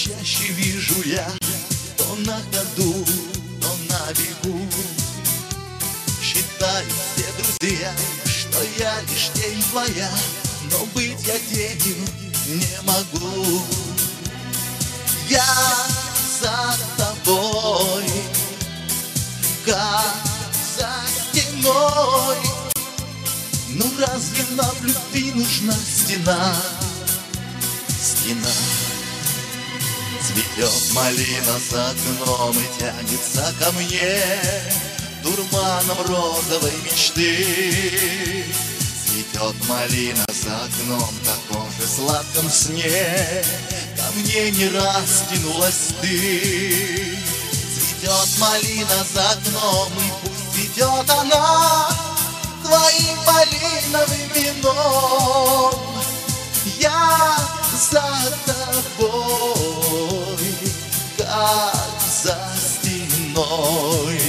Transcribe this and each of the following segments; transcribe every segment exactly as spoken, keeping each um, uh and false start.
чаще вижу я, то на ходу, то на бегу. Считаю все друзья, что я лишь тень твоя, но быть я тенью не могу. Я за тобой, как за стеной. Ну разве нам в любви нужна стена? Стена. Цветет малина за окном и тянется ко мне дурманом розовой мечты. Цветет малина за окном в таком же сладком сне, ко мне не раз тянулась ты. Цветет малина за окном, и пусть цветет она твоим малиновым вином. Я за тобой, как за стеной.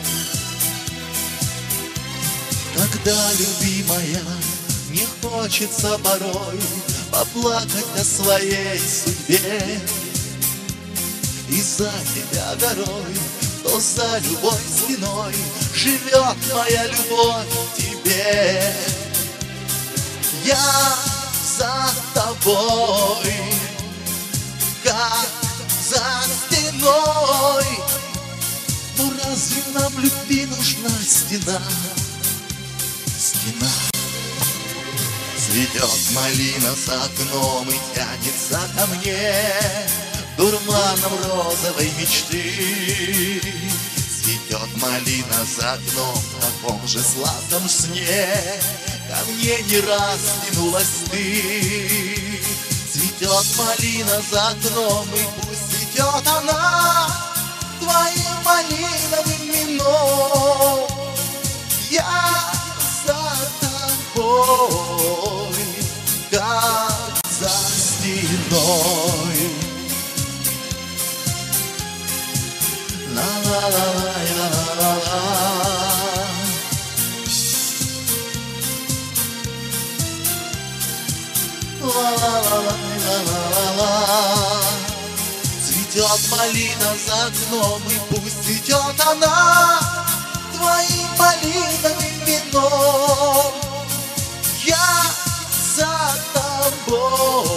Когда, любимая, не хочется порой поплакать о своей судьбе, из-за тебя горой, то за любой стеной живет моя любовь к тебе. Я за тобой, как за стеной. Ну разве нам в любви нужна стена? Стена. Цветет малина за окном и тянется ко мне дурманом розовой мечты. Цветет малина за окном в таком же сладком сне, ко мне не раз тянулась ты. Цветет малина за окном, и пусть цветет она твоим малиновым вином. Я за тобой, как за стеной. Цветет малина за окном, и пусть цветет она твоим малиновым вином. Я за тобой,